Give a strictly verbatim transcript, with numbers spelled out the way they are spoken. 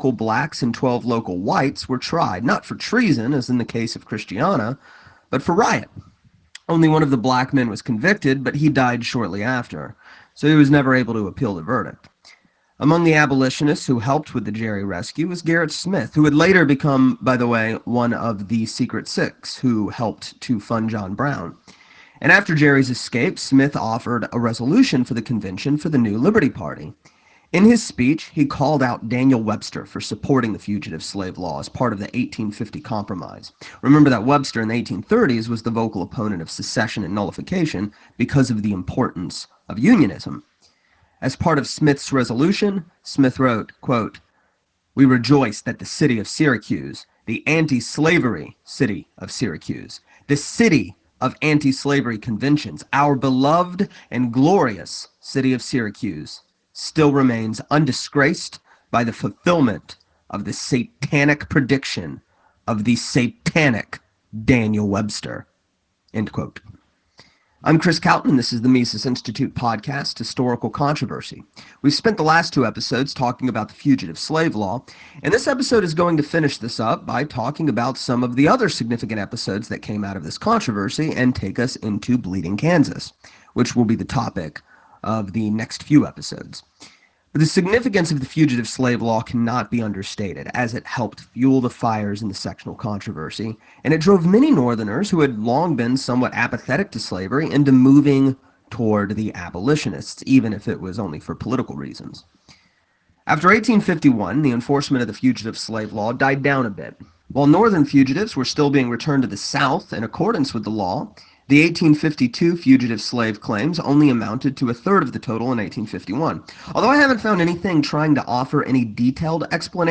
local blacks and twelve local whites were tried, not for treason, as in the case of Christiana, but for riot. Only one of the black men was convicted, but he died shortly after, so he was never able to appeal the verdict. Among the abolitionists who helped with the Gerry rescue was Gerrit Smith, who would later become, by the way, one of the Secret Six who helped to fund John Brown. And after Gerry's escape, Smith offered a resolution for the convention for the New Liberty Party. In his speech, he called out Daniel Webster for supporting the fugitive slave law as part of the eighteen fifty Compromise. Remember that Webster in the eighteen thirties was the vocal opponent of secession and nullification because of the importance of unionism. As part of Smith's resolution, Smith wrote, quote, "We rejoice that the city of Syracuse, the anti-slavery city of Syracuse, the city of anti-slavery conventions, our beloved and glorious city of Syracuse, still remains undisgraced by the fulfillment of the satanic prediction of the satanic Daniel Webster." End quote. I'm Chris Calton, and this is the Mises Institute podcast, Historical Controversy. We've spent the last two episodes talking about the fugitive slave law, and this episode is going to finish this up by talking about some of the other significant episodes that came out of this controversy and take us into Bleeding Kansas, which will be the topic of the next few episodes. But the significance of the fugitive slave law cannot be understated, as it helped fuel the fires in the sectional controversy, and it drove many Northerners who had long been somewhat apathetic to slavery into moving toward the abolitionists, even if it was only for political reasons. After eighteen fifty-one, the enforcement of the fugitive slave law died down a bit. While Northern fugitives were still being returned to the South in accordance with the law, the eighteen fifty-two fugitive slave claims only amounted to a third of the total in eighteen fifty-one. Although I haven't found anything trying to offer any detailed explanation